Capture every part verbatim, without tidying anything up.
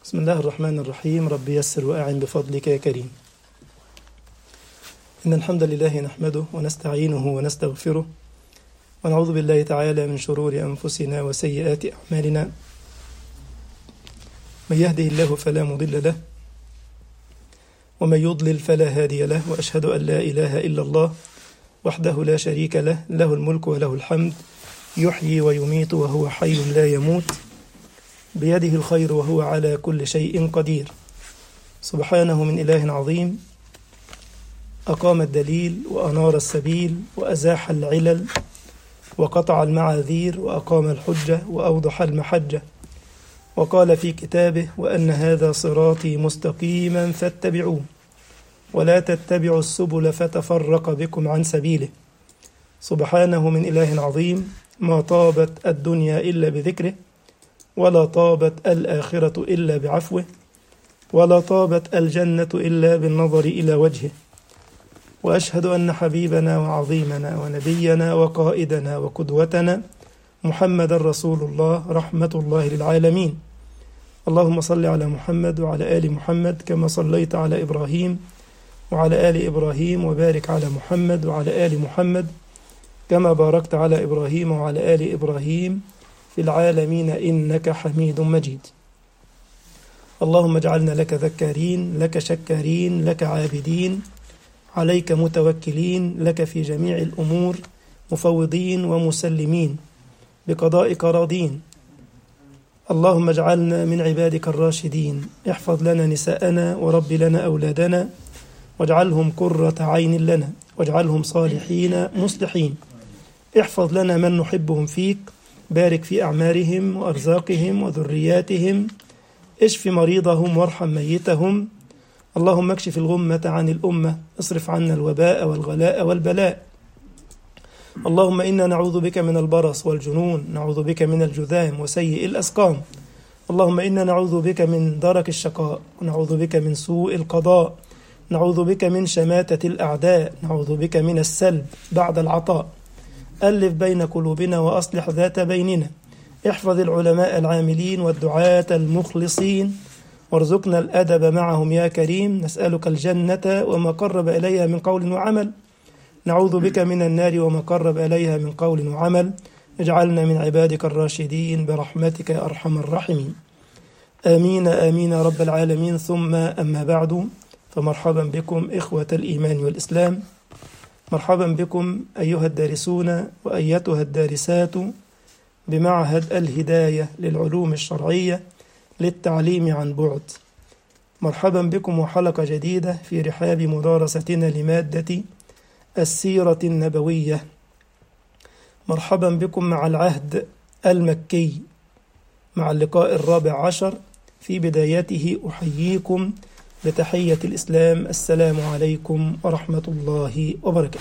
بسم الله الرحمن الرحيم. رب يسر وأعن بفضلك يا كريم. إن الحمد لله نحمده ونستعينه ونستغفره ونعوذ بالله تعالى من شرور أنفسنا وسيئات أعمالنا. من يهده الله فلا مضل له ومن يضلل فلا هادي له، وأشهد أن لا إله إلا الله وحده لا شريك له، له الملك وله الحمد، يحيي ويميت وهو حي لا يموت، بيده الخير وهو على كل شيء قدير. سبحانه من إله عظيم أقام الدليل وأنار السبيل وأزاح العلل وقطع المعاذير وأقام الحجة وأوضح المحجة، وقال في كتابه: وأن هذا صراطي مستقيما فاتبعوه ولا تتبعوا السبل فتفرق بكم عن سبيله. سبحانه من إله عظيم ما طابت الدنيا إلا بذكره، ولا طابت الآخرة إلا بعفوه، ولا طابت الجنة إلا بالنظر إلى وجهه. وأشهد أن حبيبنا وعظيمنا ونبينا وقائدنا وقدوتنا محمد رسول الله رحمة الله للعالمين. اللهم صل على محمد وعلى آل محمد كما صليت على إبراهيم وعلى آل إبراهيم، وبارك على محمد وعلى آل محمد كما باركت على إبراهيم وعلى آل إبراهيم في العالمين إنك حميد مجيد. اللهم اجعلنا لك ذكارين، لك شكارين، لك عابدين، عليك متوكلين، لك في جميع الأمور مفوضين ومسلمين، بقضائك راضين. اللهم اجعلنا من عبادك الراشدين. احفظ لنا نساءنا ورب لنا أولادنا، واجعلهم قرة عين لنا، واجعلهم صالحين مصلحين. احفظ لنا من نحبهم فيك، بارك في أعمارهم وأرزاقهم وذرياتهم، اشف مريضهم وارحم ميتهم. اللهم اكشف الغمة عن الأمة، اصرف عنا الوباء والغلاء والبلاء. اللهم إنا نعوذ بك من البرص والجنون، نعوذ بك من الجذام وسيء الأسقام. اللهم إنا نعوذ بك من درك الشقاء، ونعوذ بك من سوء القضاء، نعوذ بك من شماتة الأعداء، نعوذ بك من السلب بعد العطاء. ألف بين قلوبنا وأصلح ذات بيننا. احفظ العلماء العاملين والدعاة المخلصين، وارزقنا الأدب معهم يا كريم. نسألك الجنة وما قرب إليها من قول وعمل، نعوذ بك من النار وما قرب إليها من قول وعمل. اجعلنا من عبادك الراشدين برحمتك يا أرحم الراحمين. آمين آمين يا رب العالمين. ثم أما بعد، فمرحبا بكم إخوة الإيمان والإسلام. مرحبا بكم أيها الدارسون وأيتها الدارسات بمعهد الهداية للعلوم الشرعية للتعليم عن بعد. مرحبا بكم وحلقة جديدة في رحاب مدارستنا لمادة السيرة النبوية. مرحبا بكم مع العهد المكي، مع اللقاء الرابع عشر. في بدايته أحييكم بتحية الإسلام: السلام عليكم ورحمة الله وبركاته.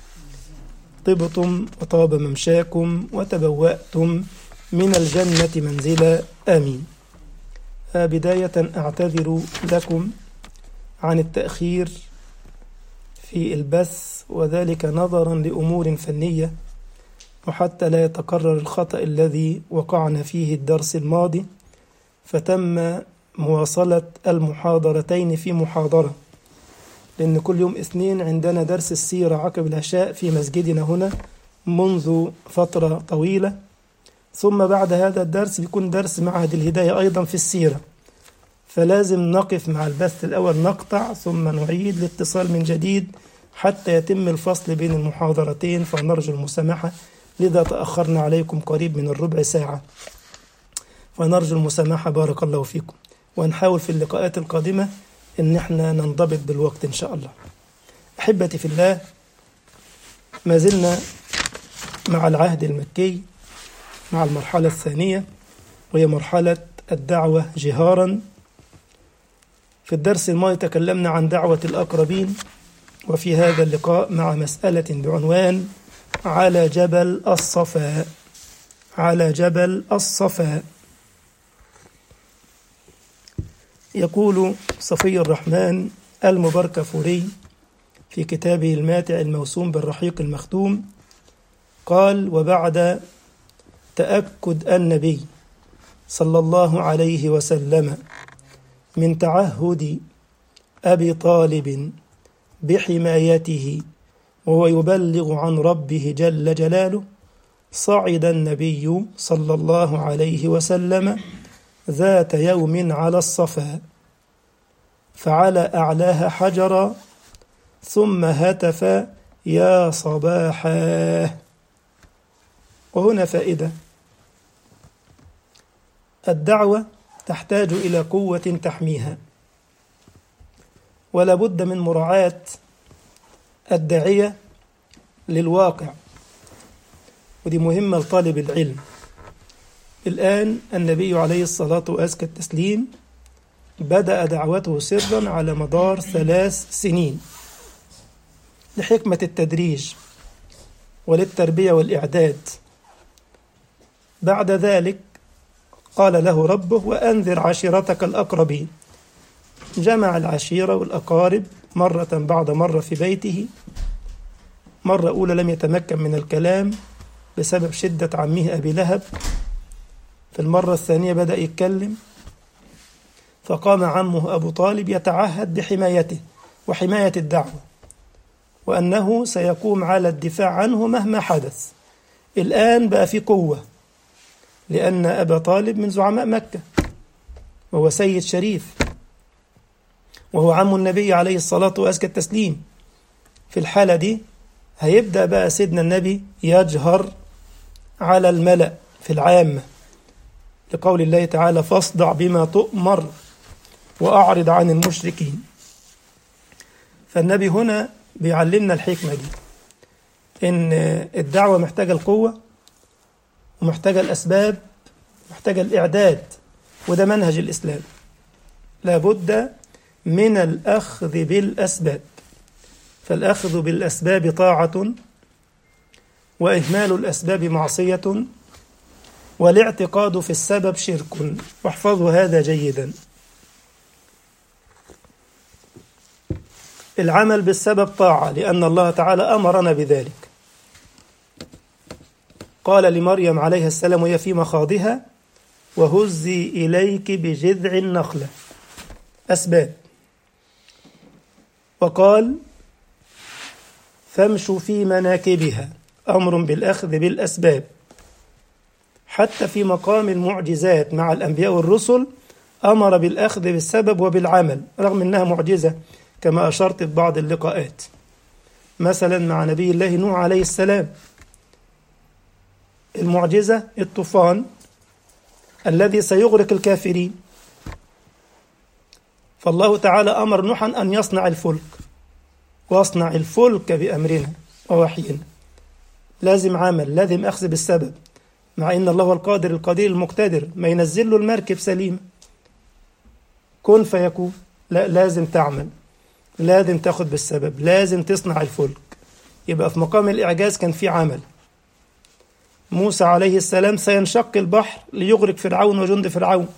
طبتم وطاب ممشاكم وتبوأتم من الجنة منزلا، آمين. بداية أعتذر لكم عن التأخير في البث، وذلك نظرا لأمور فنية، وحتى لا يتكرر الخطأ الذي وقعنا فيه الدرس الماضي، فتم مواصلة المحاضرتين في محاضرة، لأن كل يوم اثنين عندنا درس السيرة عقب العشاء في مسجدنا هنا منذ فترة طويلة، ثم بعد هذا الدرس بيكون درس معهد الهداية أيضا في السيرة، فلازم نقف مع البث الأول، نقطع ثم نعيد الاتصال من جديد حتى يتم الفصل بين المحاضرتين، فنرجو المسامحة. لذا تأخرنا عليكم قريب من الربع ساعة، فنرجو المسامحة. بارك الله فيكم، ونحاول في اللقاءات القادمة إن احنا ننضبط بالوقت إن شاء الله. أحبتي في الله، ما زلنا مع العهد المكي، مع المرحلة الثانية، وهي مرحلة الدعوة جهارا. في الدرس الماضي تكلمنا عن دعوة الأقربين، وفي هذا اللقاء مع مسألة بعنوان على جبل الصفا. على جبل الصفا. يقول صفي الرحمن المباركفوري في كتابه الماتع الموسوم بالرحيق المختوم، قال: وبعد تأكد النبي صلى الله عليه وسلم من تعهد أبي طالب بحمايته وهو يبلغ عن ربه جل جلاله، صعد النبي صلى الله عليه وسلم ذات يوم على الصفا فعلى أعلاها حجرا ثم هتف يا صباحا. وهنا فائدة: الدعوة تحتاج إلى قوة تحميها، ولا بد من مراعاة الداعية للواقع، ودي مهمة لطالب العلم. الآن النبي عليه الصلاة وأزكى التسليم بدأ دعوته سرا على مدار ثلاث سنين لحكمة التدريج وللتربية والإعداد. بعد ذلك قال له ربه: وأنذر عشيرتك الأقربين. جمع العشيرة والأقارب مرة بعد مرة في بيته. مرة أولى لم يتمكن من الكلام بسبب شدة عمه أبي لهب، في المرة الثانية بدأ يتكلم، فقام عمه أبو طالب يتعهد بحمايته وحماية الدعوة، وأنه سيقوم على الدفاع عنه مهما حدث. الآن بقى في قوة، لأن أبا طالب من زعماء مكة وهو سيد شريف، وهو عم النبي عليه الصلاة وأزكى التسليم. في الحالة دي هيبدأ بقى سيدنا النبي يجهر على الملأ في العامة، لقول الله تعالى: فاصدع بما تؤمر وأعرض عن المشركين. فالنبي هنا بيعلمنا الحكمة دي، إن الدعوة محتاجة القوة ومحتاجة الأسباب، محتاجة الإعداد، وده منهج الإسلام. لابد من الأخذ بالأسباب، فالأخذ بالأسباب طاعة، وإهمال الأسباب معصية، والاعتقاد في السبب شرك. واحفظوا هذا جيدا: العمل بالسبب طاعة، لأن الله تعالى أمرنا بذلك. قال لمريم عليها السلام وهي في مخاضها: وهزي إليك بجذع النخلة، أسباب. وقال: فامشوا في مناكبها، أمر بالأخذ بالأسباب. حتى في مقام المعجزات مع الأنبياء والرسل أمر بالأخذ بالسبب وبالعمل، رغم أنها معجزة كما أشرت في بعض اللقاءات. مثلا مع نبي الله نوح عليه السلام، المعجزة الطوفان الذي سيغرق الكافرين، فالله تعالى أمر نوحا أن يصنع الفلك، واصنع الفلك بأمرنا ووحينا. لازم عمل، لازم أخذ بالسبب، مع إن الله هو القادر القدير المقتدر، ما ينزل له المركب سليمة كن فيكون. لا، لازم تعمل، لازم تاخد بالسبب، لازم تصنع الفلك. يبقى في مقام الإعجاز كان في عمل. موسى عليه السلام سينشق البحر ليغرق فرعون وجند فرعون،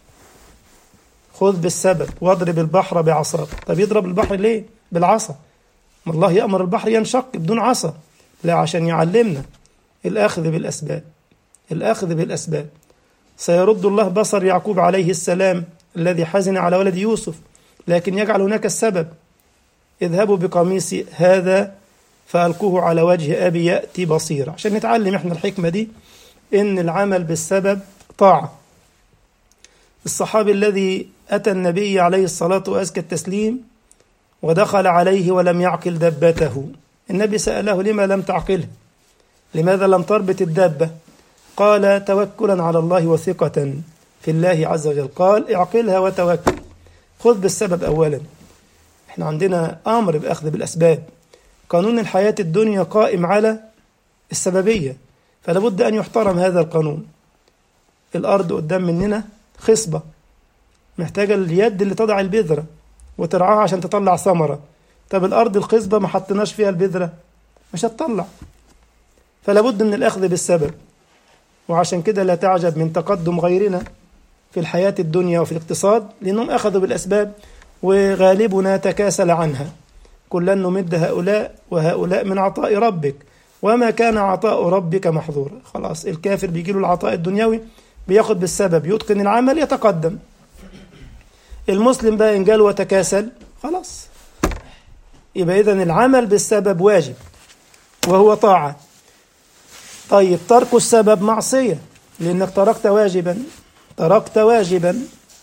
خذ بالسبب واضرب البحر بعصاك. طب يضرب البحر ليه؟ بالعصا. ما الله يأمر البحر ينشق بدون عصا؟ لا، عشان يعلمنا الأخذ بالأسباب، الأخذ بالأسباب. سيرد الله بصر يعقوب عليه السلام الذي حزن على ولد يوسف، لكن يجعل هناك السبب: اذهبوا بقميصي هذا فألقوه على وجه أبي يأتي بصيرا. عشان نتعلم احنا الحكمة دي، إن العمل بالسبب طاعة. الصحابي الذي أتى النبي عليه الصلاة وأزكى التسليم ودخل عليه ولم يعقل دبته، النبي سأله: لما لم تعقله؟ لماذا لم تربط الدابة؟ قال: توكلا على الله وثقة في الله عز وجل. قال: اعقلها وتوكل، خذ بالسبب أولا. احنا عندنا أمر بأخذ بالأسباب. قانون الحياة الدنيا قائم على السببية، فلا بد أن يحترم هذا القانون. الأرض قدام مننا خصبة، محتاجة اليد اللي تضع البذرة وترعاها عشان تطلع ثمرة. طب الأرض الخصبة ما حطيناش فيها البذرة مش هتطلع، فلا بد من الأخذ بالسبب. وعشان كده لا تعجب من تقدم غيرنا في الحياة الدنيا وفي الاقتصاد، لأنهم أخذوا بالأسباب وغالبنا تكاسل عنها. كلا نمد هؤلاء وهؤلاء من عطاء ربك وما كان عطاء ربك محظورا. خلاص، الكافر بيجيله العطاء الدنيوي، بياخد بالسبب، يتقن العمل، يتقدم. المسلم بقى إن جال وتكاسل خلاص، يبقى إذن العمل بالسبب واجب وهو طاعة. طيب ترك السبب معصية لأنك تركت واجبا، تركت واجبا.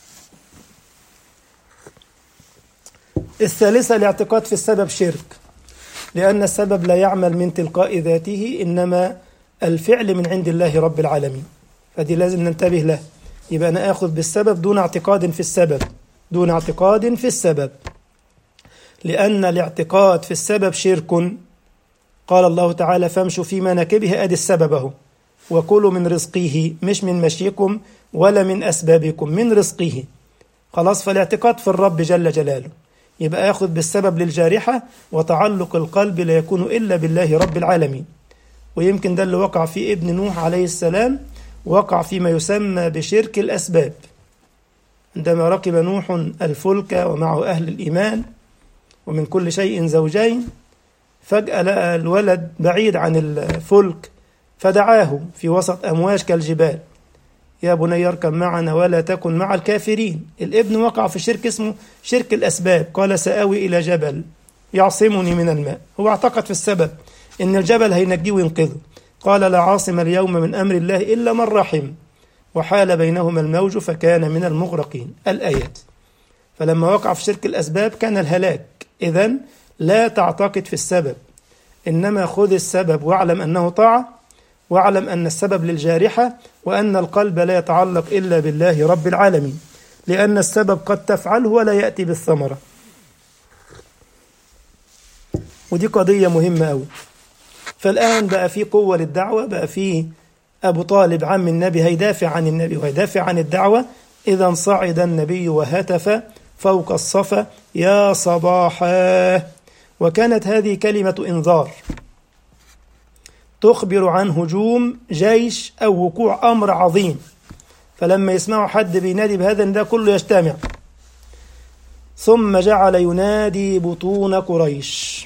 الثالثة الاعتقاد في السبب شرك، لأن السبب لا يعمل من تلقاء ذاته، إنما الفعل من عند الله رب العالمين، فدي لازم ننتبه له. يبقى أنا آخذ بالسبب دون اعتقاد في السبب، دون اعتقاد في السبب، لأن الاعتقاد في السبب شرك. قال الله تعالى فامشوا في مناكبه، أدي السببه، وكلوا من رزقه، مش من مشيكم ولا من أسبابكم، من رزقه. خلاص، فالاعتقاد في الرب جل جلاله يبقى ياخذ بالسبب للجارحة، وتعلق القلب لا يكون إلا بالله رب العالمين. ويمكن ده اللي وقع فيه ابن نوح عليه السلام، وقع فيما يسمى بشرك الأسباب، عندما ركب نوح الفلك ومعه أهل الإيمان ومن كل شيء زوجين، فجأة لقى الولد بعيد عن الفلك فدعاه في وسط أمواج كالجبال، يا بني اركب معنا ولا تكن مع الكافرين. الابن وقع في شرك اسمه شرك الأسباب، قال سآوي إلى جبل يعصمني من الماء. هو اعتقد في السبب إن الجبل هينجيه وينقذه، قال لا عاصم اليوم من أمر الله إلا من رحم، وحال بينهما الموج فكان من المغرقين، الآيات. فلما وقع في شرك الأسباب كان الهلاك. إذن لا تعتقد في السبب، إنما خذ السبب واعلم أنه طاعة، واعلم أن السبب للجارحة، وأن القلب لا يتعلق إلا بالله رب العالمين، لأن السبب قد تفعله ولا يأتي بالثمرة. ودي قضية مهمة أوي. فالآن بقى في قوة للدعوة، بقى في أبو طالب عم النبي هيدافع عن النبي وهيدافع عن الدعوة. إذا صعد النبي وهتف فوق الصفا يا صباحا، وكانت هذه كلمة إنذار تخبر عن هجوم جيش أو وقوع أمر عظيم. فلما يسمعوا حد بينادي بهذا ده كله يجتمع. ثم جعل ينادي بطون قريش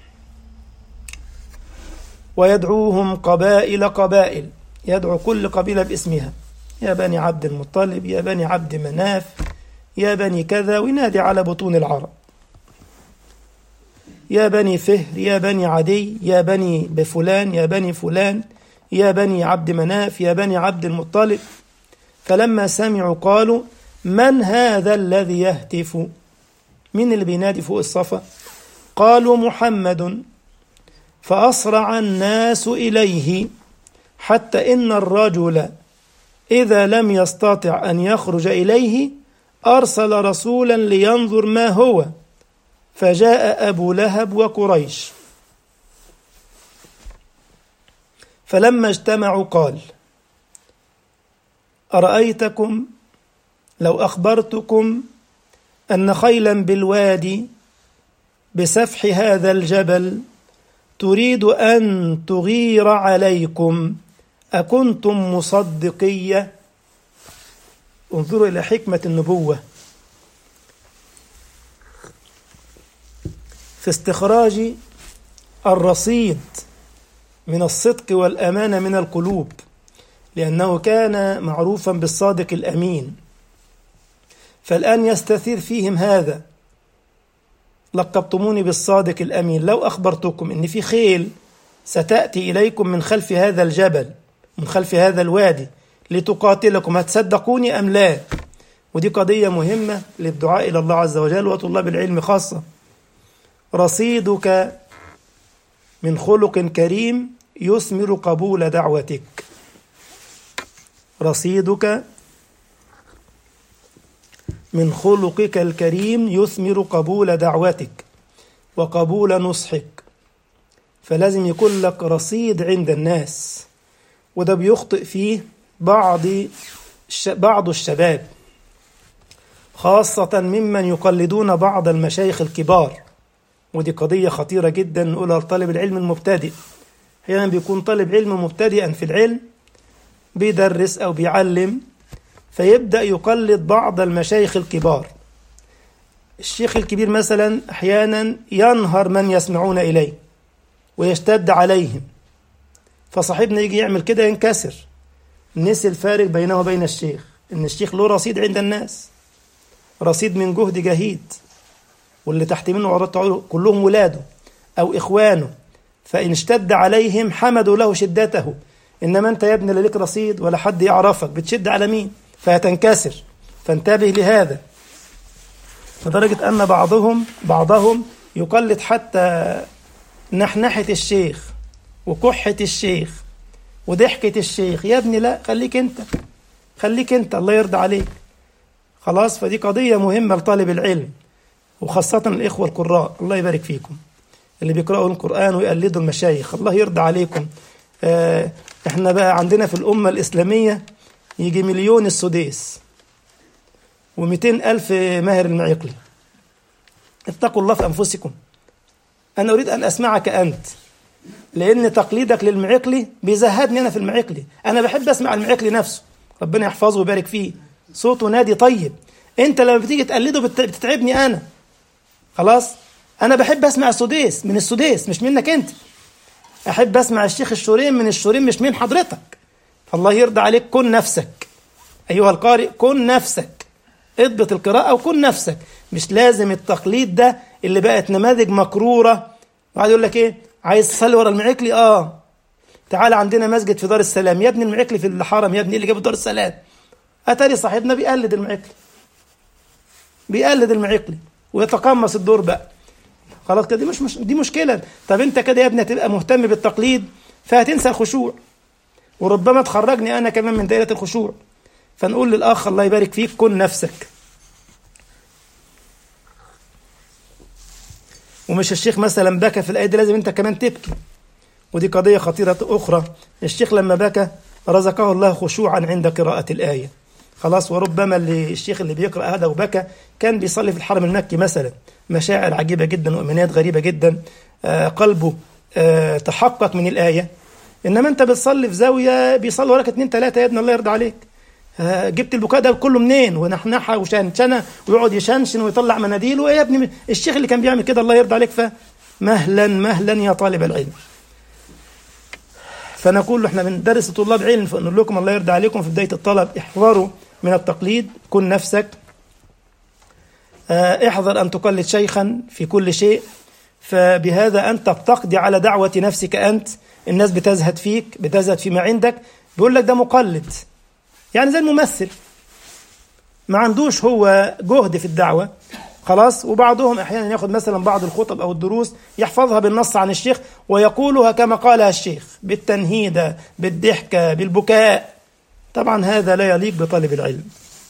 ويدعوهم قبائل قبائل، يدعو كل قبيلة باسمها، يا بني عبد المطلب، يا بني عبد مناف، يا بني كذا، وينادي على بطون العرب، يا بني فهر، يا بني عدي، يا بني بفلان، يا بني فلان، يا بني عبد مناف، يا بني عبد المطلب. فلما سمعوا قالوا من هذا الذي يهتف؟ مين اللي بينادي فوق الصفا؟ قالوا محمد. فأسرع الناس إليه، حتى إن الرجل إذا لم يستطع أن يخرج إليه أرسل رسولا لينظر ما هو، فجاء أبو لهب وقريش. فلما اجتمعوا قال أرأيتكم لو أخبرتكم أن خيلا بالوادي بسفح هذا الجبل تريد أن تغير عليكم أكنتم مصدقية؟ انظروا إلى حكمة النبوة في استخراج الرصيد من الصدق والأمانة من القلوب، لأنه كان معروفا بالصادق الأمين. فالآن يستثير فيهم هذا، لقبتموني بالصادق الأمين، لو أخبرتكم أن في خيل ستأتي إليكم من خلف هذا الجبل، من خلف هذا الوادي لتقاتلكم، هتصدقوني أم لا؟ ودي قضية مهمة للدعاء إلى الله عز وجل وطلاب العلم خاصة. رصيدك من خلق كريم يثمر قبول دعوتك، رصيدك من خلقك الكريم يثمر قبول دعوتك وقبول نصحك. فلازم يكون لك رصيد عند الناس، وده بيخطئ فيه بعض بعض الشباب، خاصة ممن يقلدون بعض المشايخ الكبار. ودي قضية خطيرة جدا نقولها لطالب العلم المبتدئ. أحيانا بيكون طالب علم مبتدئا في العلم، بيدرس أو بيعلم، فيبدأ يقلد بعض المشايخ الكبار. الشيخ الكبير مثلا أحيانا ينهر من يسمعون إليه ويشتد عليهم، فصاحبنا يجي يعمل كده ينكسر. نسي الفارق بينه وبين الشيخ، إن الشيخ له رصيد عند الناس، رصيد من جهد جهيد، واللي تحت منه عروض كلهم ولاده أو إخوانه، فإن اشتد عليهم حمدوا له شدته. إنما أنت يا ابني لا ليك رصيد ولا حد يعرفك، بتشد على مين؟ فهتنكسر. فانتبه لهذا. لدرجة أن بعضهم بعضهم يقلد حتى نحنحة الشيخ وكحة الشيخ وضحكة الشيخ. يا ابني لا، خليك أنت، خليك أنت، الله يرضى عليك. خلاص. فدي قضية مهمة لطالب العلم، وخاصة الإخوة القراء، الله يبارك فيكم، اللي بيقرأوا القرآن ويقلدوا المشايخ، الله يرضى عليكم. آه احنا بقى عندنا في الأمة الإسلامية يجي مليون السديس ومئتين ألف ماهر المعيقلي. اتقوا الله في أنفسكم. أنا أريد أن أسمعك أنت، لأن تقليدك للمعيقلي بيزهدني أنا في المعيقلي. أنا بحب أسمع المعيقلي نفسه، ربنا يحفظه ويبارك فيه، صوته نادي طيب. أنت لما بتيجي تقلده بتتعبني أنا. خلاص. أنا بحب أسمع السديس من السديس مش منك أنت. أحب أسمع الشيخ الشورين من الشورين مش من حضرتك. الله يرضى عليك، كن نفسك أيها القارئ، كن نفسك، اضبط القراءة وكن نفسك. مش لازم التقليد ده اللي بقت نماذج مكرورة. وقاعد يقول لك إيه، عايز تصلي ورا المعيقلي؟ آه تعال عندنا مسجد في دار السلام. يا ابني المعيقلي في الحرم، يا ابني اللي جاب دار السلام. أتاري صاحبنا بيقلد المعيقلي، بيقلد المعيقلي ويتقمص الدور بقى. خلاص كده، دي مش, مش دي مشكلة. طب انت كده يا ابني هتبقى مهتم بالتقليد فهتنسى الخشوع، وربما تخرجني انا كمان من دائرة الخشوع. فنقول للأخ الله يبارك فيك، كن نفسك. ومش الشيخ مثلا بكى في الآية دي لازم انت كمان تبكي، ودي قضية خطيرة أخرى. الشيخ لما بكى رزقه الله خشوعا عند قراءة الآية. خلاص. وربما اللي الشيخ اللي بيقرأ هذا وبكى كان بيصلي في الحرم المكي مثلا، مشاعر عجيبة جدا وإيمانيات غريبة جدا، آه قلبه آه تحقق من الآية. إنما أنت بتصلي في زاوية بيصلي وراك اتنين تلاتة، يا ابن الله يرضى عليك، آه جبت البكاء ده كله منين؟ ونحنحة وشنشنة ويقعد يشنشن ويطلع مناديل. يا ابني الشيخ اللي كان بيعمل كده الله يرضى عليك. فمهلا مهلا يا طالب العلم. فنقول له احنا بندرس طلاب علم، فنقول لكم الله يرضى عليكم في بداية الطلب احذروا من التقليد، كن نفسك. احذر أن تقلد شيخا في كل شيء، فبهذا أنت بتقضي على دعوة نفسك أنت. الناس بتزهد فيك، بتزهد فيما عندك، بيقول لك ده مقلد، يعني زي الممثل ما عندوش هو جهد في الدعوة. خلاص. وبعضهم أحيانا يأخذ مثلا بعض الخطب أو الدروس يحفظها بالنص عن الشيخ ويقولها كما قالها الشيخ، بالتنهيدة، بالضحكة، بالبكاء. طبعا هذا لا يليق بطالب العلم.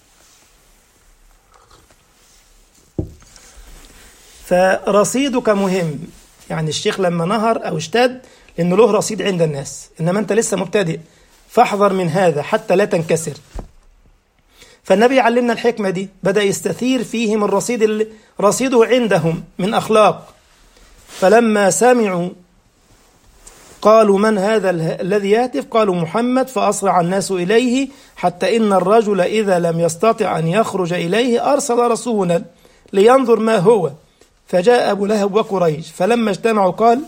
فرصيدك مهم. يعني الشيخ لما نهر أو اشتد لأنه له رصيد عند الناس، إنما أنت لسه مبتدئ، فاحذر من هذا حتى لا تنكسر. فالنبي علمنا الحكمة دي، بدأ يستثير فيهم الرصيد اللي رصيده عندهم من أخلاق. فلما سمعوا قالوا من هذا الذي يهتف؟ قالوا محمد. فأسرع الناس إليه حتى إن الرجل إذا لم يستطع أن يخرج إليه أرسل رسولا لينظر ما هو، فجاء أبو لهب وقريش. فلما اجتمعوا قال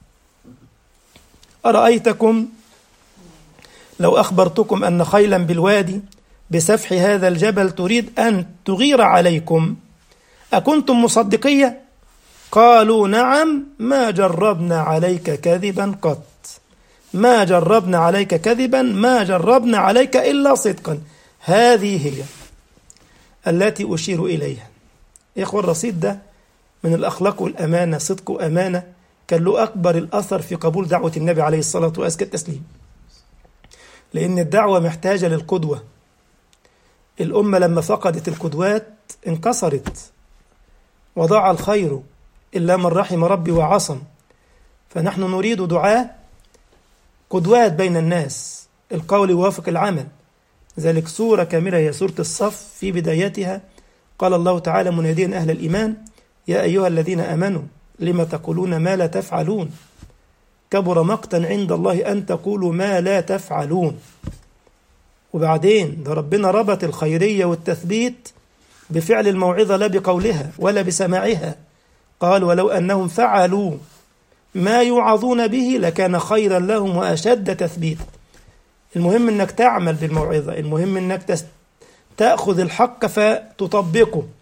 أرأيتكم لو أخبرتكم أن خيلا بالوادي بسفح هذا الجبل تريد أن تغير عليكم أكنتم مصدقية؟ قالوا نعم ما جربنا عليك كذبا قط، ما جربنا عليك كذبا، ما جربنا عليك إلا صدقا. هذه هي التي أشير إليها. إخوة الرصيد ده من الأخلاق والأمانة، صدق وأمانة، كان له أكبر الأثر في قبول دعوة النبي عليه الصلاة وأزكى التسليم. لأن الدعوة محتاجة للقدوة. الأمة لما فقدت القدوات انكسرت، وضاع الخير إلا من رحم ربي وعصم. فنحن نريد دعاء قدوات بين الناس، القول يوافق العمل. ذلك سورة كاملة هي سورة الصف، في بدايتها قال الله تعالى مناديا أهل الإيمان يا أيها الذين آمنوا لما تقولون ما لا تفعلون كبر مقتا عند الله أن تقولوا ما لا تفعلون. وبعدين ده ربنا ربط الخيرية والتثبيت بفعل الموعظة لا بقولها ولا بسماعها. قال ولو أنهم فعلوا ما يوعظون به لكان خيرا لهم وأشد تثبيتا. المهم أنك تعمل بالموعظة، المهم أنك تأخذ الحق فتطبقه،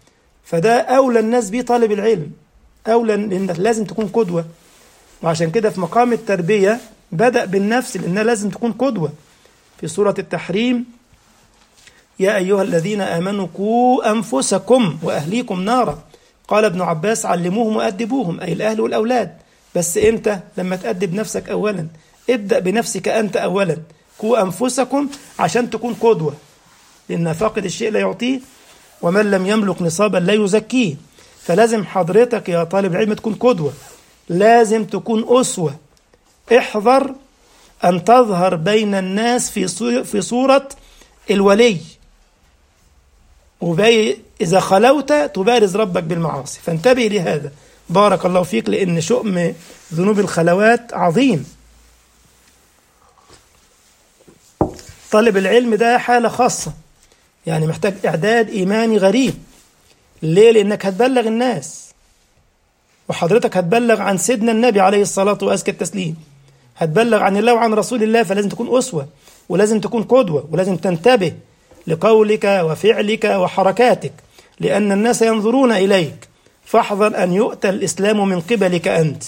فده أولى الناس بيه طالب العلم، أولى لأنك لازم تكون قدوة. وعشان كده في مقام التربية بدأ بالنفس، لأنها لازم تكون قدوة. في سورة التحريم: يا أيها الذين آمنوا قوا أنفسكم وأهليكم نارا. قال ابن عباس: علموهم وأدبوهم، أي الأهل والأولاد. بس إمتى؟ لما تأدب نفسك أولا، ابدأ بنفسك أنت أولا. قوا أنفسكم عشان تكون قدوة، لأن فاقد الشيء لا يعطيه، ومن لم يملك نصابا لا يزكيه. فلازم حضرتك يا طالب العلم تكون قدوة، لازم تكون أسوة. احذر أن تظهر بين الناس في في صورة الولي، وإذا خلوت تبارز ربك بالمعاصي، فانتبه لهذا. بارك الله فيك، لأن شؤم ذنوب الخلوات عظيم. طالب العلم ده حالة خاصة، يعني محتاج إعداد إيماني غريب. ليه؟ لأنك هتبلغ الناس، وحضرتك هتبلغ عن سيدنا النبي عليه الصلاة وأزكى التسليم، هتبلغ عن الله وعن رسول الله، فلازم تكون أسوة، ولازم تكون قدوة، ولازم تنتبه لقولك وفعلك وحركاتك، لأن الناس ينظرون إليك، فاحذر أن يؤتى الإسلام من قبلك أنت.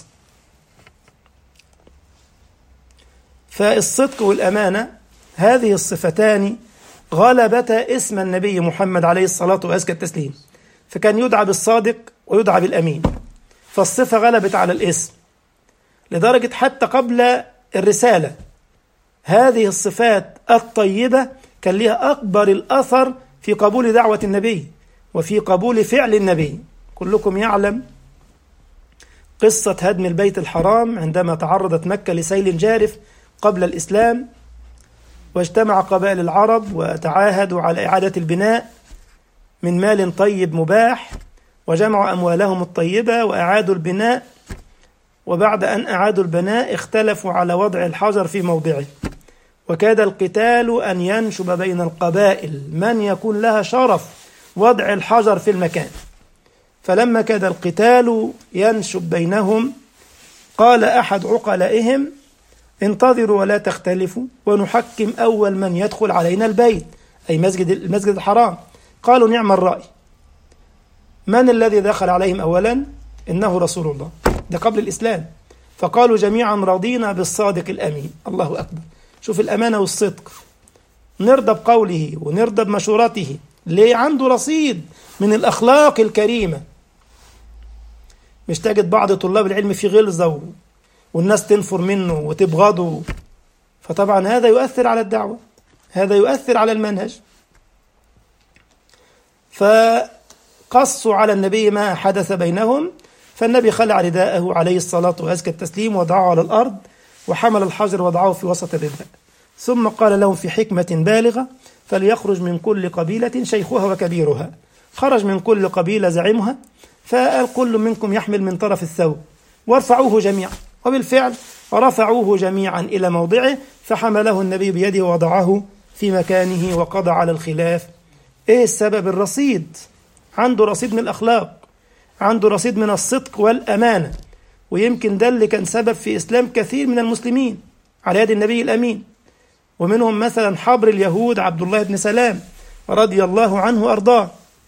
فالصدق والأمانة هذه الصفتان غلبتا اسم النبي محمد عليه الصلاة وأزكى التسليم، فكان يدعى بالصادق ويدعى بالأمين، فالصفة غلبت على الاسم، لدرجة حتى قبل الرسالة هذه الصفات الطيبة كان لها أكبر الأثر في قبول دعوة النبي وفي قبول فعل النبي. كلكم يعلم قصة هدم البيت الحرام عندما تعرضت مكة لسيل جارف قبل الإسلام، واجتمع قبائل العرب وتعاهدوا على إعادة البناء من مال طيب مباح، وجمعوا أموالهم الطيبة وأعادوا البناء. وبعد أن أعادوا البناء اختلفوا على وضع الحجر في موضعه، وكاد القتال أن ينشب بين القبائل من يكون لها شرف وضع الحجر في المكان. فلما كاد القتال ينشب بينهم قال أحد عقلائهم: انتظروا ولا تختلفوا ونحكم أول من يدخل علينا البيت، أي مسجد المسجد الحرام. قالوا: نعم الرأي. من الذي دخل عليهم أولا؟ إنه رسول الله، ده قبل الإسلام. فقالوا جميعا: رضينا بالصادق الأمين. الله أكبر، شوف الأمانة والصدق، نرضى بقوله ونرضى بمشورته. ليه؟ عنده رصيد من الأخلاق الكريمة. مش تجد بعض طلاب العلم في غلظة والناس تنفر منه وتبغضه، فطبعا هذا يؤثر على الدعوة، هذا يؤثر على المنهج. فقصوا على النبي ما حدث بينهم، فالنبي خلع رداءه عليه الصلاة وأزكى التسليم وضعه على الأرض، وحمل الحجر وضعه في وسط الرداء، ثم قال لهم في حكمة بالغة: فليخرج من كل قبيلة شيخها وكبيرها. خرج من كل قبيلة زعيمها، فقال: كل منكم يحمل من طرف الثوب وارفعوه جميعا. وبالفعل رفعوه جميعا إلى موضعه، فحمله النبي بيده ووضعه في مكانه وقضى على الخلاف. إيه السبب؟ الرصيد، عنده رصيد من الأخلاق، عنده رصيد من الصدق والأمانة. ويمكن ده اللي كان سبب في إسلام كثير من المسلمين على يد النبي الأمين، ومنهم مثلا حبر اليهود عبد الله بن سلام رضي الله عنه وأرضاه.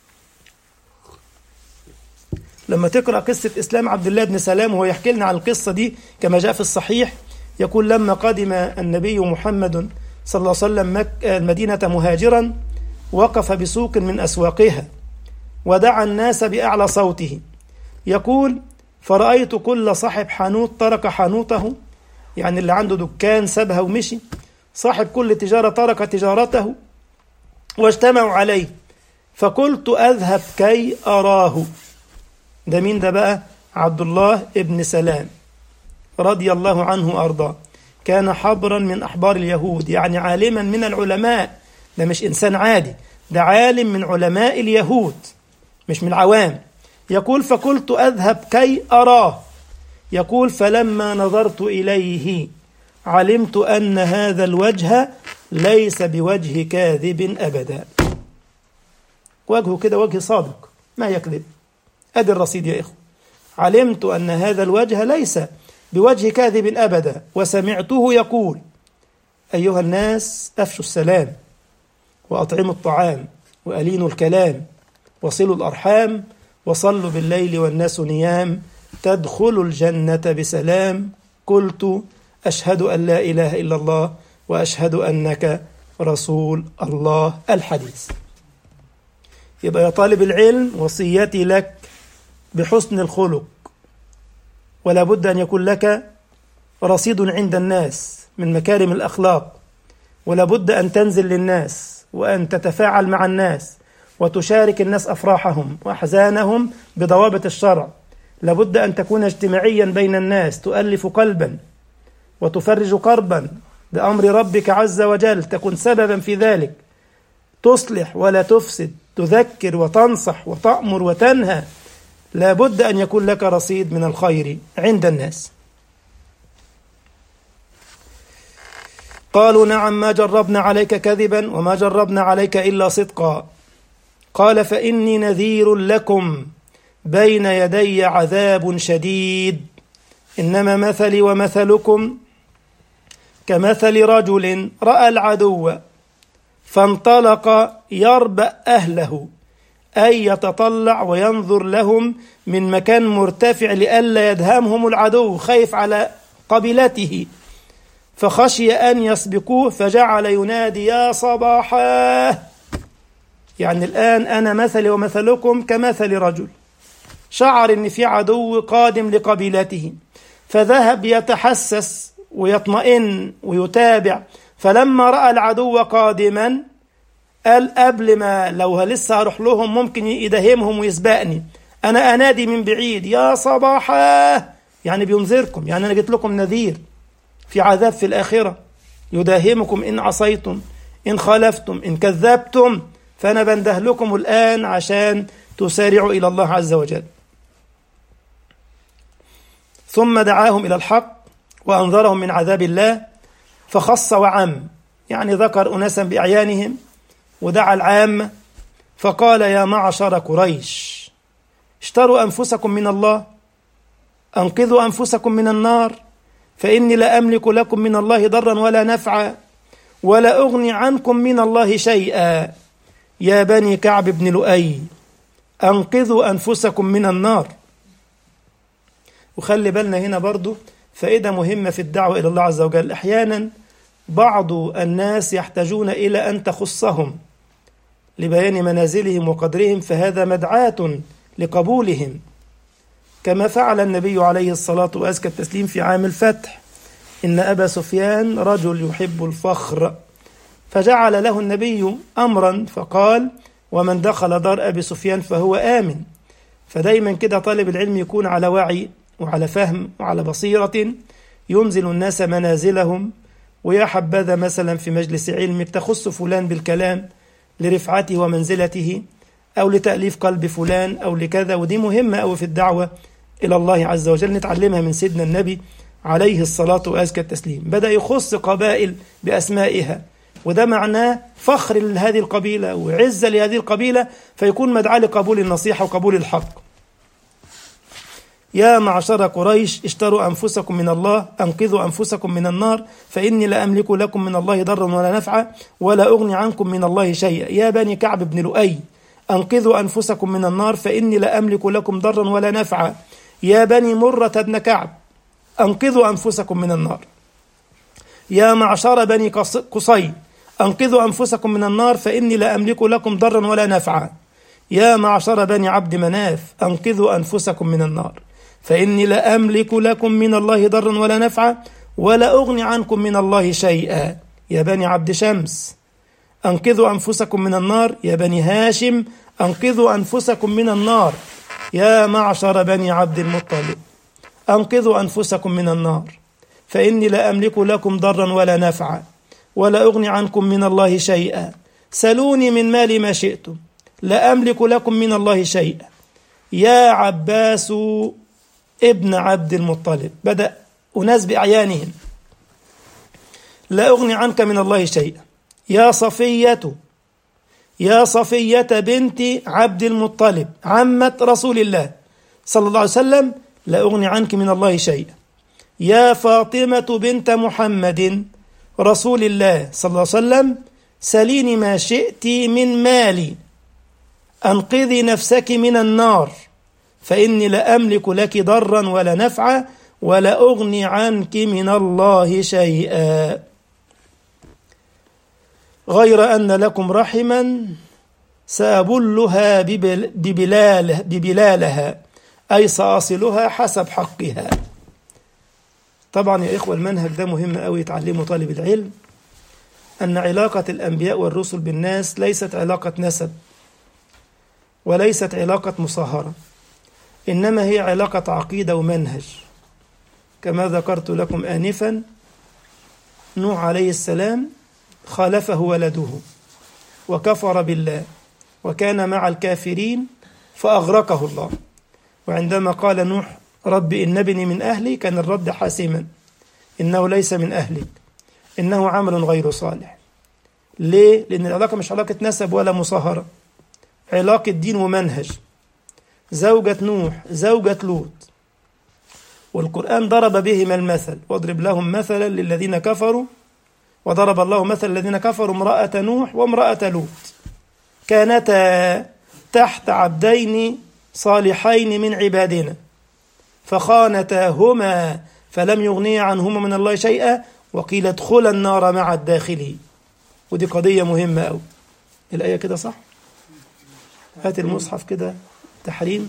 لما تقرأ قصة إسلام عبد الله بن سلام وهو يحكي لنا عن القصة دي كما جاء في الصحيح، يقول: لما قدم النبي محمد صلى الله عليه وسلم المدينة مهاجرا، وقف بسوق من أسواقها ودعا الناس بأعلى صوته، يقول: فرأيت كل صاحب حانوت ترك حانوته، يعني اللي عنده دكان سابها ومشي، صاحب كل تجارة ترك تجارته، واجتمعوا عليه، فقلت أذهب كي أراه. ده مين ده بقى؟ عبد الله ابن سلام رضي الله عنه وأرضاه، كان حبرا من أحبار اليهود، يعني عالما من العلماء، ده مش إنسان عادي، ده عالم من علماء اليهود مش من العوام. يقول: فقلت أذهب كي أراه. يقول: فلما نظرت إليه علمت أن هذا الوجه ليس بوجه كاذب أبدا، وجهه كده وجه صادق ما يكذب. أدي الرصيد يا إخوة، علمت أن هذا الوجه ليس بوجه كاذب أبدا. وسمعته يقول: أيها الناس أفشوا السلام، وأطعموا الطعام، وألينوا الكلام، وصلوا الأرحام، وصلوا بالليل والناس نيام تدخلوا الجنة بسلام. قلت أشهد أن لا إله إلا الله وأشهد أنك رسول الله. الحديث. يبقى يا طالب العلم وصيتي لك بحسن الخلق، ولا بد أن يكون لك رصيد عند الناس من مكارم الأخلاق، ولا بد أن تنزل للناس وأن تتفاعل مع الناس وتشارك الناس أفراحهم وأحزانهم بضوابط الشرع. لابد أن تكون اجتماعيا بين الناس، تؤلف قلبا وتفرج كربا بأمر ربك عز وجل، تكون سببا في ذلك، تصلح ولا تفسد، تذكر وتنصح وتأمر وتنهى. لابد أن يكون لك رصيد من الخير عند الناس. قالوا نعم ما جربنا عليك كذبا وما جربنا عليك إلا صدقا. قال فإني نذير لكم بين يدي عذاب شديد، إنما مثلي ومثلكم كمثل رجل رأى العدو فانطلق يربأ أهله، أي يتطلع وينظر لهم من مكان مرتفع لئلا يدهمهم العدو، خايف على قبيلته، فخشي أن يسبقوه فجعل ينادي يا صباحاه. يعني الآن أنا مثلي ومثلكم كمثل رجل شعر إن في عدو قادم لقبيلته، فذهب يتحسس ويطمئن ويتابع، فلما رأى العدو قادما قال قبل ما لو لسه هروح لهم ممكن يدهمهم ويسبقني، أنا أنادي من بعيد يا صباحاه، يعني بينذركم، يعني أنا جيت لكم نذير في عذاب في الآخرة يداهمكم إن عصيتم إن خالفتم إن كذبتم، فأنا بنده لكم الآن عشان تسارعوا إلى الله عز وجل. ثم دعاهم إلى الحق وأنذرهم من عذاب الله، فخص وعم، يعني ذكر أناسا بأعيانهم ودعا العامة، فقال يا معشر قريش اشتروا أنفسكم من الله، أنقذوا أنفسكم من النار، فإني لا أملك لكم من الله ضرا ولا نفعا ولا أغني عنكم من الله شيئا. يا بني كعب بن لؤي أنقذوا أنفسكم من النار. وخلي بالنا هنا برضو فائدة مهمة في الدعوة إلى الله عز وجل. أحيانا بعض الناس يحتاجون إلى أن تخصهم لبيان منازلهم وقدرهم، فهذا مدعاة لقبولهم، كما فعل النبي عليه الصلاة وأزكى التسليم في عام الفتح. إن أبا سفيان رجل يحب الفخر، فجعل له النبي أمرا فقال ومن دخل دار أبي سفيان فهو آمن. فدايما كده طالب العلم يكون على وعي وعلى فهم وعلى بصيرة، ينزل الناس منازلهم، ويا حبذا مثلا في مجلس علمك تخص فلان بالكلام لرفعته ومنزلته أو لتأليف قلب فلان أو لكذا، ودي مهمة أو في الدعوة إلى الله عز وجل نتعلمها من سيدنا النبي عليه الصلاة وأزكى التسليم. بدأ يخص قبائل بأسمائها، وده معناه فخر لهذه القبيلة وعزة لهذه القبيلة، فيكون مدعاة لقبول النصيحة وقبول الحق. يا معشر قريش اشتروا أنفسكم من الله، أنقذوا أنفسكم من النار، فإني لا أملك لكم من الله ضرا ولا نفعا ولا أغني عنكم من الله شيئا. يا بني كعب بن لؤي أنقذوا أنفسكم من النار، فإني لا أملك لكم ضرا ولا نفعا. يا بني مرة بن كعب أنقذوا أنفسكم من النار. يا معشر بني قصي أنقذوا أنفسكم من النار، فإني لا أملك لكم ضرا ولا نفعا. يا معشر بني عبد مناف أنقذوا أنفسكم من النار، فإني لا أملك لكم من الله ضرا ولا نفعا ولا أغني عنكم من الله شيئا. يا بني عبد شمس أنقذوا أنفسكم من النار. يا بني هاشم أنقذوا أنفسكم من النار. يا معشر بني عبد المطلب أنقذوا أنفسكم من النار، فإني لا أملك لكم ضرا ولا نفعا ولا أغني عنكم من الله شيئا. سلوني من مالي ما شئتم لا أملك لكم من الله شيئا. يا عباس ابن عبد المطلب، بدأ أناس بأعيانهم، لا أغني عنك من الله شيئا. يا صفية يا صفية بنت عبد المطلب عمة رسول الله صلى الله عليه وسلم، لا أغني عنك من الله شيئا. يا فاطمة بنت محمد رسول الله صلى الله عليه وسلم، سليني ما شئت من مالي، أنقذي نفسك من النار فإني لا أملك لك ضرا ولا نفعا ولا أغني عنك من الله شيئا غير أن لكم رحما سأبلها ببلاله ببلالها أي سأصلها حسب حقها. طبعا يا إخوة المنهج ده مهم أوي يتعلمه طالب العلم، أن علاقة الأنبياء والرسل بالناس ليست علاقة نسب وليست علاقة مصاهرة، إنما هي علاقة عقيدة ومنهج. كما ذكرت لكم آنفا، نوح عليه السلام خالفه ولده وكفر بالله وكان مع الكافرين فأغرقه الله. وعندما قال نوح رب إن ابني من أهلي كان الرد حاسما، إنه ليس من أهلك، إنه عمل غير صالح. ليه؟ لأن العلاقة مش علاقة نسب ولا مصاهرة، علاقة دين ومنهج. زوجة نوح زوجة لوط، والقرآن ضرب بهما المثل، واضرب لهم مثلا للذين كفروا وضرب الله مثل الذين كفروا امرأة نوح وامرأة لوط كانتا تحت عبدين صالحين من عبادنا فخانتاهما فلم يغنيا عنهما من الله شيئا وقيل ادخلا النار مع الداخلين. ودي قضية مهمة أوي. الآية كده صح؟ هات المصحف كده تحريم.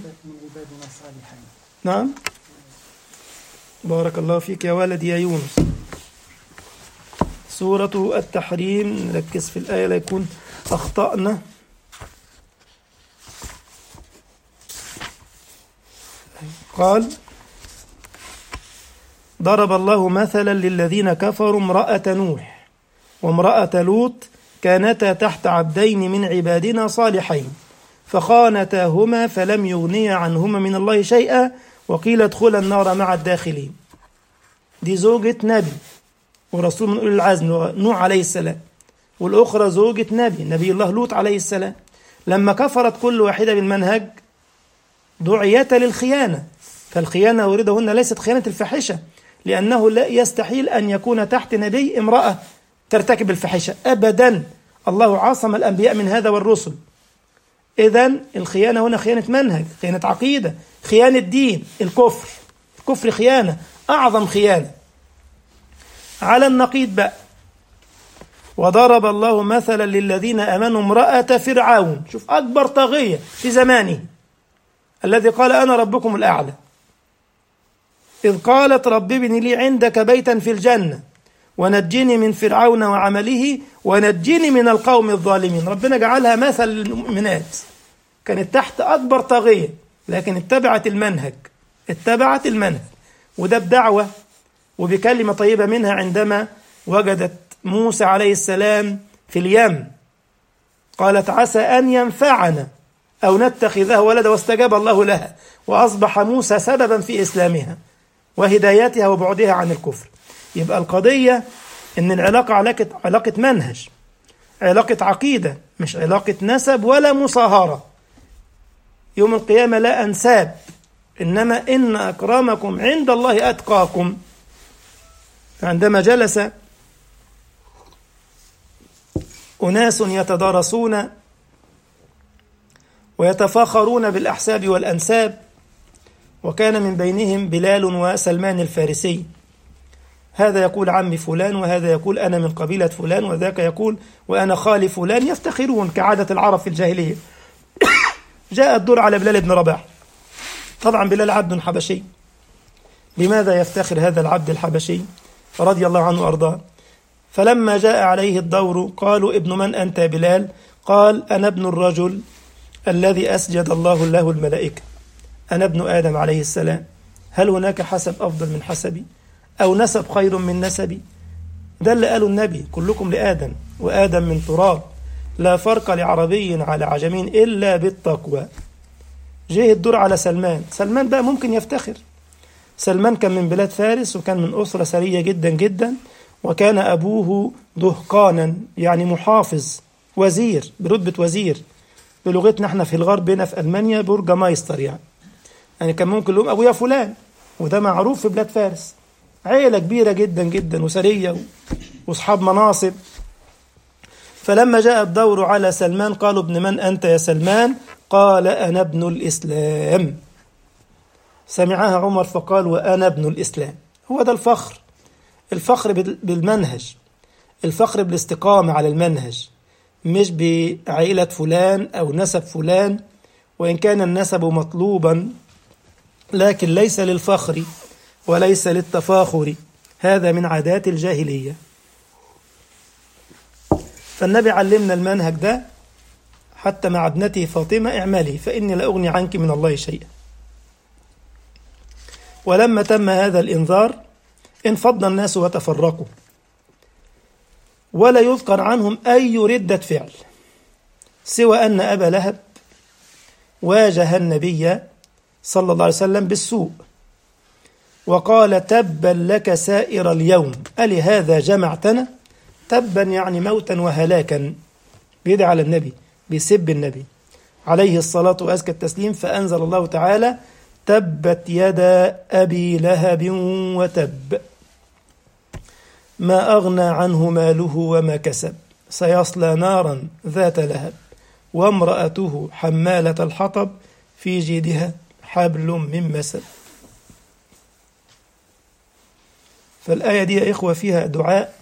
نعم بارك الله فيك يا ولدي يا يونس. سورة التحريم، نركز في الآية لا يكون أخطأنا. قال ضرب الله مثلا للذين كفروا امرأة نوح وامرأة لوط كانتا تحت عبدين من عبادنا صالحين فخانتاهما فلم يغنيا عنهما من الله شيئا وقيل ادخلا النار مع الداخلين. دي زوجة نبي ورسول من أولي العزم نوح عليه السلام، والأخرى زوجة نبي نبي الله لوط عليه السلام. لما كفرت كل واحدة بالمنهج دعيتا للخيانة، فالخيانة وردهن ليست خيانة الفاحشة، لأنه لا يستحيل أن يكون تحت نبي امرأة ترتكب الفاحشة أبدا. الله عاصم الأنبياء من هذا والرسل. إذن الخيانة هنا خيانة منهج، خيانة عقيدة، خيانة دين. الكفر الكفر خيانة، أعظم خيانة. على النقيض بقى، وضرب الله مثلا للذين آمنوا امرأة فرعون، شوف أكبر طاغية في زمانه الذي قال أنا ربكم الأعلى، إذ قالت رب ابن لي عندك بيتا في الجنة ونجني من فرعون وعمله ونجني من القوم الظالمين. ربنا جعلها مثل للمؤمنات، كانت تحت أكبر طاغية لكن اتبعت المنهج اتبعت المنهج وده بدعوة وبكلمة طيبة منها عندما وجدت موسى عليه السلام في اليم قالت عسى أن ينفعنا أو نتخذه ولدا، واستجاب الله لها وأصبح موسى سببا في إسلامها وهدايتها وبعدها عن الكفر. يبقى القضية إن العلاقة علاقة, علاقة منهج، علاقة عقيدة، مش علاقة نسب ولا مصاهرة. يوم القيامة لا أنساب، إنما إن أكرمكم عند الله أتقاكم. عندما جلس أناس يتدارسون ويتفاخرون بالأحساب والأنساب، وكان من بينهم بلال وسلمان الفارسي، هذا يقول عمي فلان وهذا يقول أنا من قبيلة فلان وذاك يقول وأنا خالي فلان، يفتخرون كعادة العرب في الجاهلية. جاء الدور على بلال بن رباح. طبعا بلال عبد حبشي. لماذا يفتخر هذا العبد الحبشي رضي الله عنه وأرضاه؟ فلما جاء عليه الدور قالوا ابن من أنت بلال؟ قال أنا ابن الرجل الذي أسجد الله له الملائكة، أنا ابن آدم عليه السلام، هل هناك حسب أفضل من حسبي أو نسب خير من نسبي؟ ده اللي قاله النبي، كلكم لآدم وآدم من تراب، لا فرق لعربي على عجمي إلا بالتقوى. جه الدور على سلمان. سلمان بقى ممكن يفتخر. سلمان كان من بلاد فارس وكان من أسرة ثرية جدا جدا، وكان أبوه دهقانا يعني محافظ وزير برتبة وزير، بلغتنا احنا في الغرب هنا في ألمانيا بورجمايستر، يعني يعني كان ممكن لهم أبويا فلان، وده معروف في بلاد فارس، عيلة كبيرة جدا جدا وسرية واصحاب مناصب. فلما جاء الدور على سلمان قالوا ابن من أنت يا سلمان؟ قال أنا ابن الإسلام. سمعها عمر فقال وأنا ابن الإسلام. هو ده الفخر، الفخر بالمنهج، الفخر بالاستقامة على المنهج، مش بعائلة فلان أو نسب فلان، وإن كان النسب مطلوبا لكن ليس للفخر وليس للتفاخر، هذا من عادات الجاهلية. فالنبي علمنا المنهج ده حتى مع ابنته فاطمة: اعملي فإني لا أغني عنك من الله شيئا. ولما تم هذا الإنذار انفض الناس وتفرقوا، ولا يذكر عنهم أي ردة فعل سوى أن أبا لهب واجه النبي صلى الله عليه وسلم بالسوء وقال: تبا لك سائر اليوم ألهذا جمعتنا؟ تبا يعني موتا وهلاكا، بيدعي على النبي، بيسب النبي عليه الصلاة وأزكى التسليم. فأنزل الله تعالى: تبت يدا أبي لهب وتب ما أغنى عنه ماله وما كسب سيصلى نارا ذات لهب وامرأته حمالة الحطب في جيدها حبل من مسد. فالآية دي يا إخوة فيها دعاء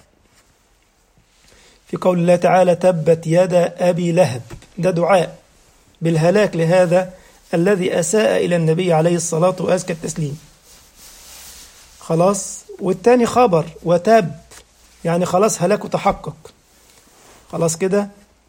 في قول الله تعالى: تبت يدا أبي لهب، ده دعاء بالهلاك لهذا الذي أساء إلى النبي عليه الصلاة وأزكى التسليم. خلاص. والتاني خبر وتب، يعني خلاص هلاكه تحقق، خلاص كده.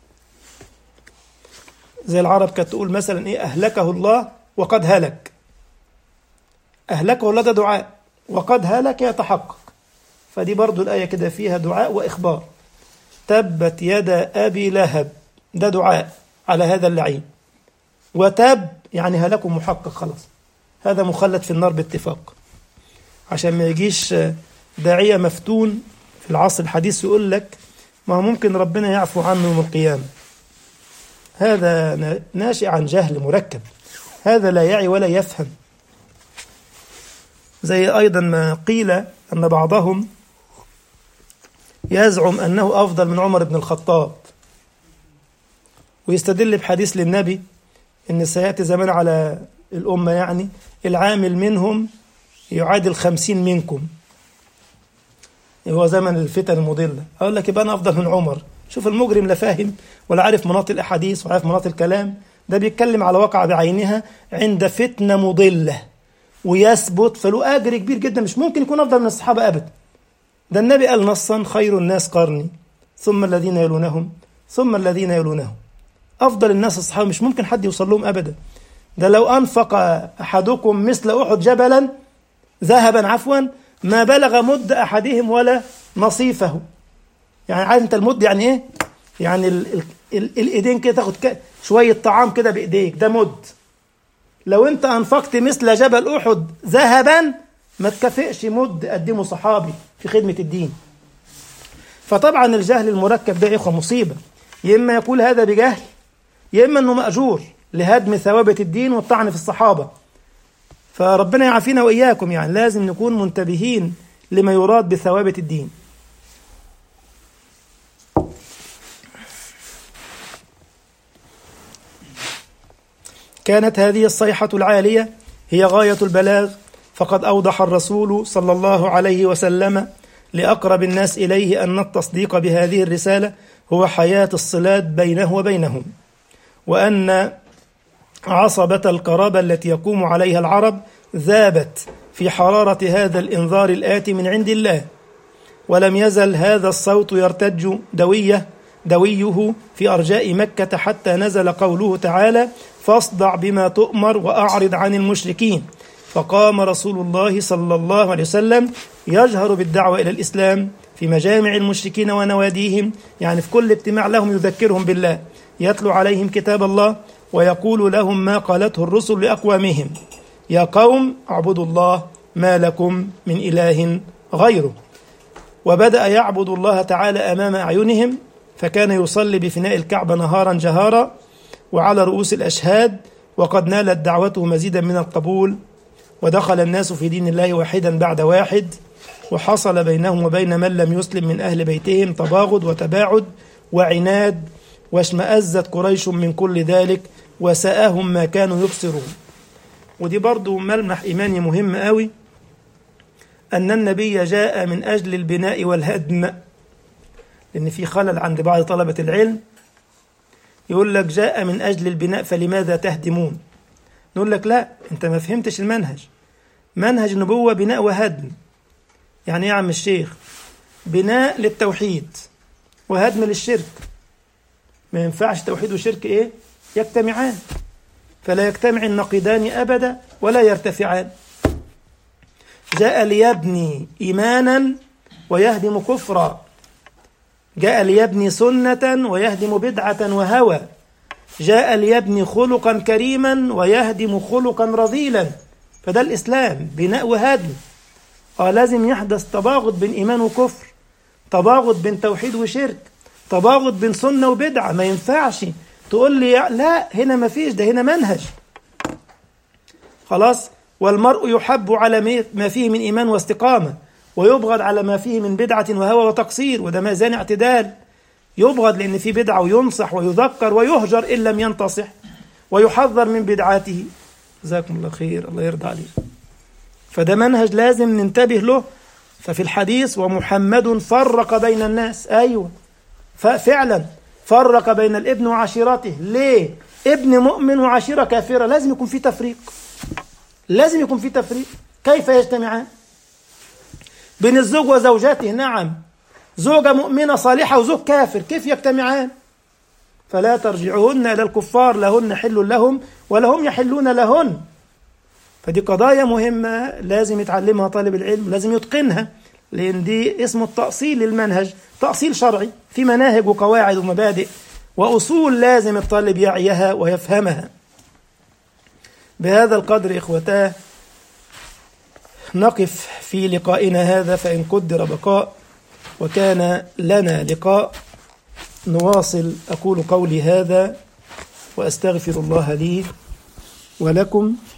زي العرب كانت تقول مثلا إيه: أهلكه الله وقد هلك. أهلكه الله ده دعاء، وقد هلك يتحقق. فدي برضو الآية كده فيها دعاء وإخبار. تبت يدا أبي لهب، ده دعاء على هذا اللعين، وتب يعني هلاكه محقق خلاص، هذا مخلد في النار باتفاق. عشان ما يجيش داعية مفتون في العصر الحديث يقول لك ما ممكن ربنا يعفو عنه يوم القيامة، هذا ناشئ عن جهل مركب، هذا لا يعي ولا يفهم. زي أيضا ما قيل أن بعضهم يزعم أنه أفضل من عمر بن الخطاب، ويستدل بحديث للنبي إن سيأتي زمان على الأمة يعني العامل منهم يعادل خمسين منكم، هو زمن الفتن المضلة. أقول لك يبقى أنا أفضل من عمر. شوف المجرم لا فاهم ولا عارف مناط الأحاديث ولا عارف مناط الكلام، ده بيتكلم على واقع بعينها عند فتنة مضلة ويثبت، فله أجر كبير جدا، مش ممكن يكون أفضل من الصحابة أبدا. ده النبي قال نصا: خير الناس قرني ثم الذين يلونهم ثم الذين يلونهم. أفضل الناس الصحابة، مش ممكن حد يوصل لهم أبدا. ده لو أنفق أحدكم مثل أحد جبلا ذهبا عفوا ما بلغ مد أحدهم ولا نصيفه. يعني عارف أنت المد يعني إيه؟ يعني ال ال ال الإيدين كده تاخد شوية طعام كده بإيديك، ده مد. لو أنت أنفقت مثل جبل أحد ذهبا ما تكافئش مد قدمه صحابي في خدمة الدين. فطبعا الجهل المركب ده يا إخوة مصيبة، يا إما يقول هذا بجهل، يا إما أنه مأجور لهدم ثوابت الدين والطعن في الصحابة. فربنا يعافينا وإياكم، يعني لازم نكون منتبهين لما يراد بثوابت الدين. كانت هذه الصيحة العالية هي غاية البلاغ، فقد أوضح الرسول صلى الله عليه وسلم لأقرب الناس إليه أن التصديق بهذه الرسالة هو حياة الصلات بينه وبينهم، وأن عصبة القرابة التي يقوم عليها العرب ذابت في حرارة هذا الإنذار الآتي من عند الله، ولم يزل هذا الصوت يرتج دويه دويه في أرجاء مكة حتى نزل قوله تعالى: فاصدع بما تؤمر وأعرض عن المشركين. فقام رسول الله صلى الله عليه وسلم يجهر بالدعوة إلى الإسلام في مجامع المشركين ونواديهم، يعني في كل اجتماع لهم يذكرهم بالله، يتلو عليهم كتاب الله ويقول لهم ما قالته الرسل لأقوامهم: يا قوم اعبدوا الله ما لكم من إله غيره. وبدأ يعبد الله تعالى أمام أعينهم، فكان يصلي بفناء الكعبة نهارا جهارا وعلى رؤوس الأشهاد، وقد نالت دعوته مزيدا من القبول، ودخل الناس في دين الله واحدا بعد واحد، وحصل بينهم وبين من لم يسلم من أهل بيتهم تباغض وتباعد وعناد، واشمأزت قريش من كل ذلك وساءهم ما كانوا يبصرون. ودي برضو ملمح إيماني مهم قوي، أن النبي جاء من أجل البناء والهدم، لأن في خلل عند بعض طلبة العلم يقول لك جاء من أجل البناء فلماذا تهدمون؟ نقول لك لا، أنت ما فهمتش المنهج. منهج النبوة بناء وهدم. يعني يا عم الشيخ، بناء للتوحيد وهدم للشرك. ما ينفعش توحيد وشرك إيه؟ يجتمعان، فلا يجتمع النقيضان أبدا ولا يرتفعان. جاء ليبني إيمانا ويهدم كفرا، جاء ليبني سنة ويهدم بدعة وهوى، جاء ليبني خلقا كريما ويهدم خلقا رذيلا. فده الإسلام، بناء وهدم. آه لازم يحدث تباغض بين إيمان وكفر، تباغض بين توحيد وشرك، تباغض بين سنة وبدعة. ما ينفعش تقول لي لا هنا ما فيش، ده هنا منهج. خلاص. والمرء يحب على ما فيه من إيمان واستقامة، ويبغض على ما فيه من بدعة وهوى وتقصير، وده ميزان اعتدال. يبغض لأن فيه بدعة وينصح ويذكر ويهجر إن لم ينتصح، ويحذر من بدعاته. جزاكم الله خير، الله يرضى عليك. فده منهج لازم ننتبه له. ففي الحديث ومحمد فرق بين الناس، أيوة ففعلا فرق بين الابن وعشيرته. ليه؟ ابن مؤمن وعشيرة كافرة، لازم يكون في تفريق، لازم يكون في تفريق. كيف يجتمعان؟ بين الزوج وزوجته، نعم، زوجة مؤمنة صالحة وزوج كافر، كيف يجتمعان؟ فلا ترجعوهن إلى الكفار، لهن حل لهم ولهم يحلون لهن. فدي قضايا مهمة لازم يتعلمها طالب العلم، لازم يتقنها، لأن دي اسمه التأصيل للمنهج، تأصيل شرعي في مناهج وقواعد ومبادئ وأصول لازم الطالب يعيها ويفهمها. بهذا القدر إخوتاه نقف في لقائنا هذا، فإن قدر بقاء وكان لنا لقاء نواصل. أقول قولي هذا وأستغفر الله لي ولكم.